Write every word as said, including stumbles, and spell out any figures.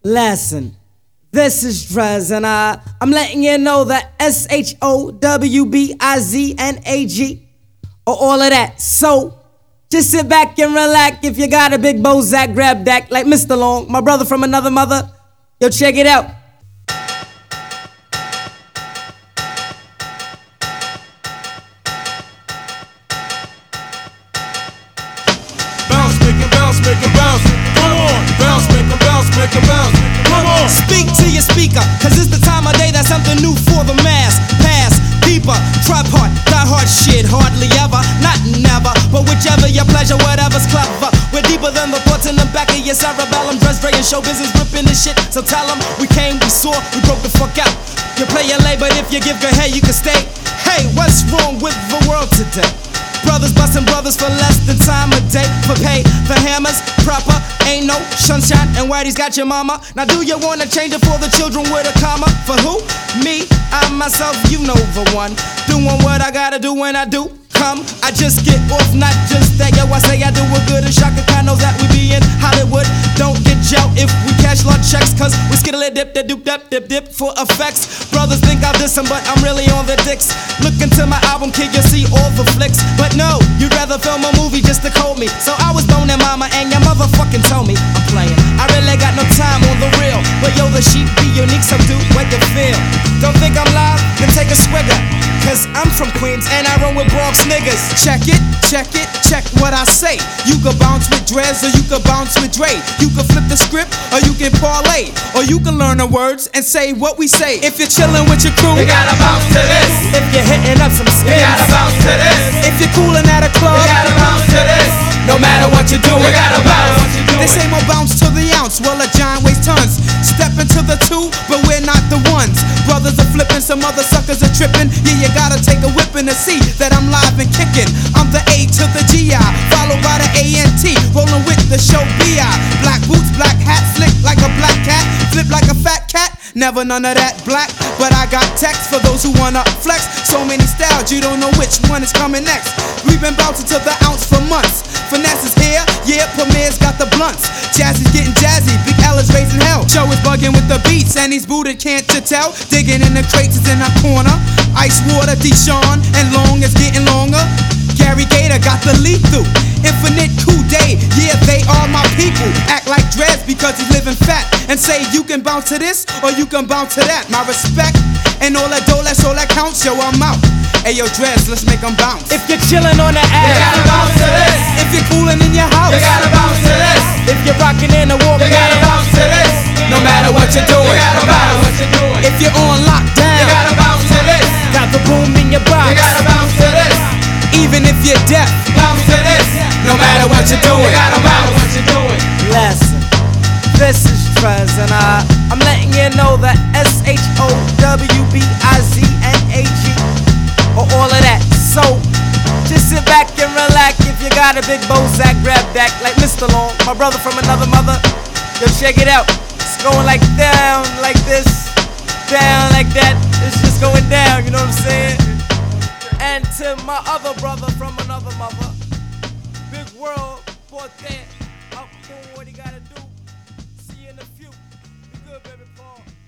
Lesson. This is Drez, and uh, I'm letting you know that S H O W B I Z N A G or all of that. So, just sit back and relax. If you got a big Bozak, grab that. Like Mister Long, my brother from another mother. Yo, check it out. Bounce, make it bounce, make it bounce. Come on, bounce, make it bounce, make it bounce. Come on. Speak to your speaker, cause it's the time of day that's something new for the mass. Pass, deeper, tripod, die hard shit, hardly ever, not never, but whichever your pleasure, whatever's clever. We're deeper than the thoughts in the back of your cerebellum. Dress, Dre, and show business, ripping this shit. So tell them we came, we saw, we broke the fuck out. You play your lay, but if you give good head, you can stay. Hey, what's wrong with the world today? Brothers busting brothers for less than time a day. For pay, for hammers, proper, ain't no sunshine. And Whitey's got your mama. Now do you wanna change it for the children with a comma? For who? Me, I myself, you know the one. Doing what I gotta do when I do come. I just get off, not just that. Yo, I say I do it good and Shaka Khan knows that we be in Hollywood. Don't get jail if we cash large checks, cause we skiddle dip, dip, dip, dip, dip, dip for effects. Brothers think I'll diss them, but I'm really on the dicks. Look into my album, kid, you'll see all the flicks. But no, you'd rather film a movie just to call me. So I was boning mama and your motherfucking told me I'm playing. I really got no time on the real, but yo, the sheep be unique, so do what you feel. Don't think I'm live, then take a swigger, cause I'm from Queens and I run with Bronx niggas. Check it, check it, check what I say. You can bounce with Drez or you can bounce with Dre. You can flip the script or you can parlay, or you can learn the words and say what we say. If you're chilling with your crew, You gotta bounce to this. If you're hitting up some You skins, gotta bounce to this. if you're coolin' at a club, You gotta bounce to this. no matter what you do, You gotta bounce. they say more bounce to the ounce. Well, a giant weighs tons. Step into the two, but we're not the ones. Brothers are flipping, some other suckers are tripping. Yeah, you gotta take a whipping to see that I'm live and kicking. I'm the A to the G I, followed by the A N T. Rolling with the show B I. Black boots, black hat, slick like a black cat, flip like a fat cat. Never none of that black, but I got text for those who wanna flex. So many styles, you don't know which one is coming next. We've been bouncing to the ounce for months. Finesse is here, yeah, Premier's got the blunts. Jazzy's getting jazzy, Big L is raising hell. Joe is bugging with the beats, and he's booted, can't you tell? Digging in the crates is in our corner. Ice water, Deshaun, and Long is getting longer. Gary Gator got the lethal. Infinite Coup Day, yeah, they are my people. Act like Drez because he's living fat, and say you can bounce to this or you can bounce to that. My respect and all that dough, that's all that counts. Yo, I'm out. Hey, yo, Drez, let's make them bounce. if you're chilling on the You ass, gotta bounce to this. If you're coolin' in your house, You gotta bounce to this. if you're rocking in the walk, You gotta bounce to this. no matter what you're You doing, gotta bounce. What you doing? if you're on You lockdown, gotta bounce to this. got the boom in your box. You gotta bounce to this. even if you're deaf, Bounce to this. No matter what you're doing. You gotta bounce. What you doing? Lesson. This is Drez, and uh, I'm letting you know that S H O W B I Z N A G or all of that. So, just sit back and relax. If you got a big Bozak, grab that. Like Mister Long, my brother from another mother. Yo, check it out. It's going like down, like this, down like that. It's just going down, you know what I'm saying? And to my other brother from another mother, big world, forte, up doing what he gotta do. See you in the few. Be good, baby Paul.